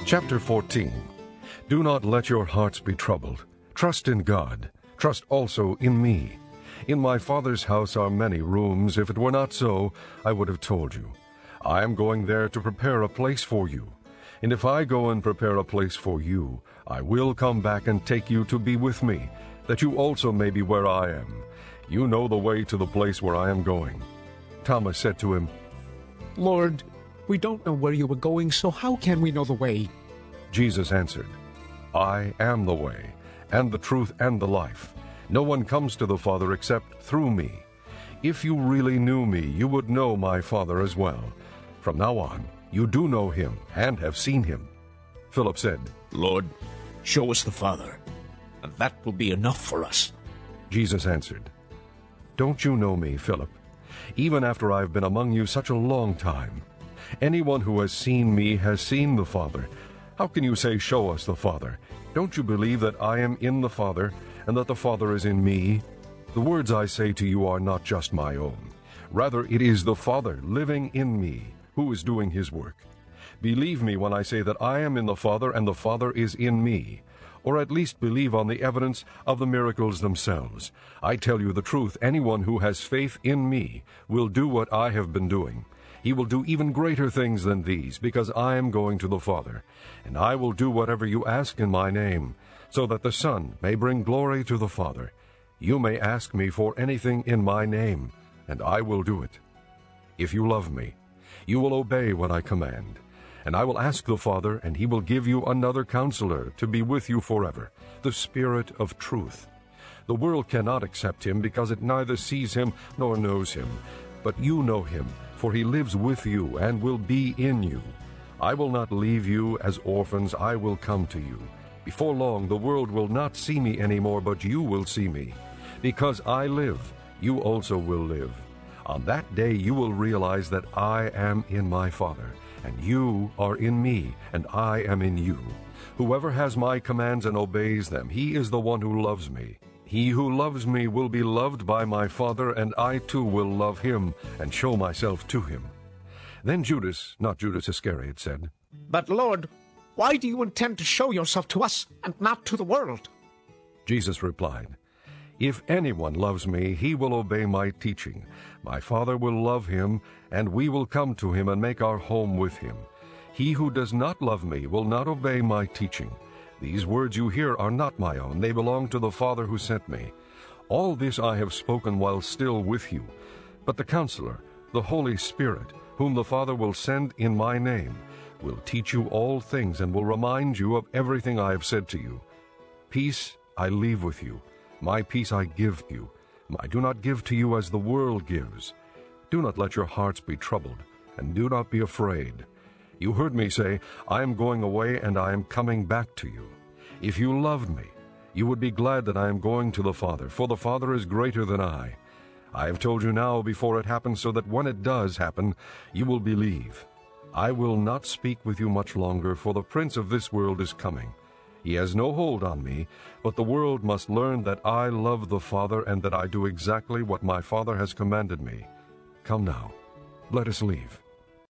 Chapter 14. Do not let your hearts be troubled. Trust in God. Trust also in me. In my Father's house are many rooms. If it were not so, I would have told you. I am going there to prepare a place for you. And if I go and prepare a place for you, I will come back and take you to be with me, that you also may be where I am. You know the way to the place where I am going. Thomas said to him, Lord, we don't know where you are going, so how can we know the way? Jesus answered, I am the way, and the truth, and the life. No one comes to the Father except through me. If you really knew me, you would know my Father as well. From now on, you do know him and have seen him. Philip said, Lord, show us the Father, and that will be enough for us. Jesus answered, Don't you know me, Philip, even after I have been among you such a long time? Anyone who has seen me has seen the Father. How can you say, Show us the Father? Don't you believe that I am in the Father, and that the Father is in me? The words I say to you are not just my own. Rather, it is the Father living in me who is doing his work. Believe me when I say that I am in the Father, and the Father is in me. Or at least believe on the evidence of the miracles themselves. I tell you the truth, anyone who has faith in me will do what I have been doing. He will do even greater things than these, because I am going to the Father. And I will do whatever you ask in my name, so that the Son may bring glory to the Father. You may ask me for anything in my name, and I will do it. If you love me, you will obey what I command. And I will ask the Father, and he will give you another counselor to be with you forever, the Spirit of truth. The world cannot accept him, because it neither sees him nor knows him. But you know him, for he lives with you and will be in you. I will not leave you as orphans, I will come to you. Before long the world will not see me anymore, but you will see me. Because I live, you also will live. On that day you will realize that I am in my Father, and you are in me, and I am in you. Whoever has my commands and obeys them, he is the one who loves me. He who loves me will be loved by my Father, and I too will love him and show myself to him. Then Judas, not Judas Iscariot, said, But Lord, why do you intend to show yourself to us and not to the world? Jesus replied, If anyone loves me, he will obey my teaching. My Father will love him, and we will come to him and make our home with him. He who does not love me will not obey my teaching. These words you hear are not my own. They belong to the Father who sent me. All this I have spoken while still with you. But the Counselor, the Holy Spirit, whom the Father will send in my name, will teach you all things and will remind you of everything I have said to you. Peace I leave with you. My peace I give you. I do not give to you as the world gives. Do not let your hearts be troubled, and do not be afraid. You heard me say, I am going away and I am coming back to you. If you loved me, you would be glad that I am going to the Father, for the Father is greater than I. I have told you now before it happens, so that when it does happen, you will believe. I will not speak with you much longer, for the prince of this world is coming. He has no hold on me, but the world must learn that I love the Father and that I do exactly what my Father has commanded me. Come now, let us leave.